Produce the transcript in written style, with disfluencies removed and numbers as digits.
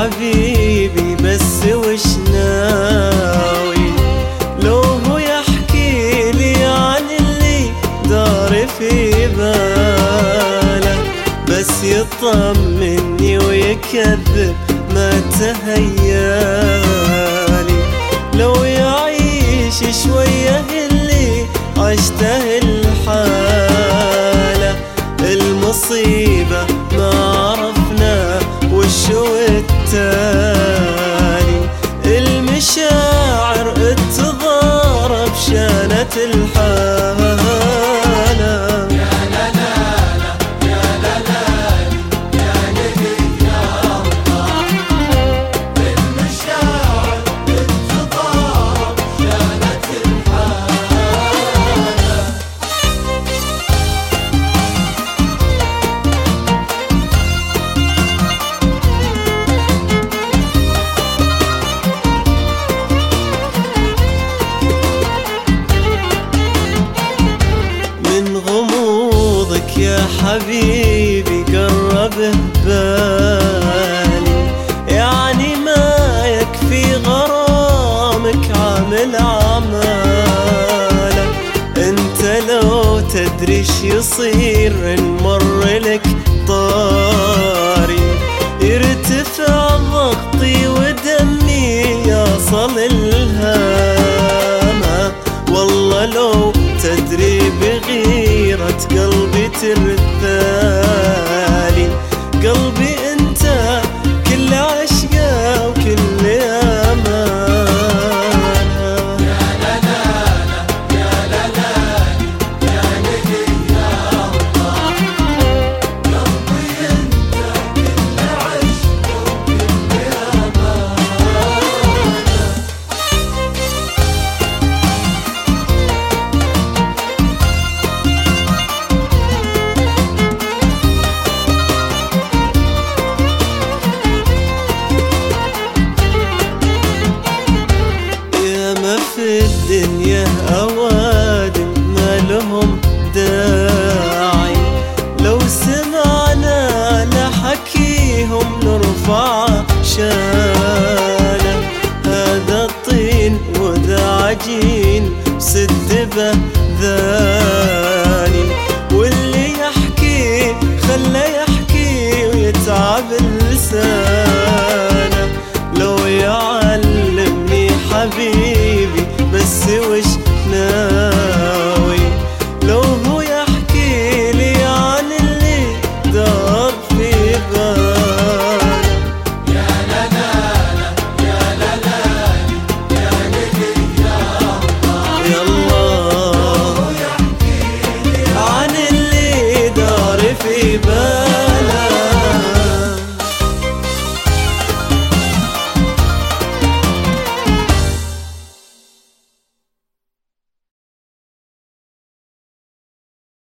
حبيبي بس وش ناوي؟ لو هو يحكي لي عن اللي دار في باله، بس يطمني ويكذب ما تهيالي. لو يعيش شوية اللي عشته الحالة، المصيبة ما عرفنا وشو التالي. المشاعر اتضارب شانت الحالة. يا حبيبي قرب بالي، يعني ما يكفي غرامك عامل عمالك. انت لو تدري ش يصير نمر لك طاري، يرتفع ضغطي ودمي يصل الهامة. والله لو تدري بغيرة قلبي ترثالي. قلبي انت كل عشقه وكل امانه. يا لا لا لا، يا لا لا يا نبي يا الله. قلبي انت كل عشقه وكل امانه. في الدنيا أوادم ما لهم داعي، لو سمعنا لحكيهم نرفع شانه. هذا الطين وذا عجين سد بذاني، واللي يحكي خله يحكي ويتعب لسانه. لو يعلمني حبيبي بس وش ناوي؟ لو هو يحكي لي عن اللي دار في باله. يا لا لا لا، يا لا لا يا نبي يا الله. يا الله لو يحكي لي عن اللي دار في باله.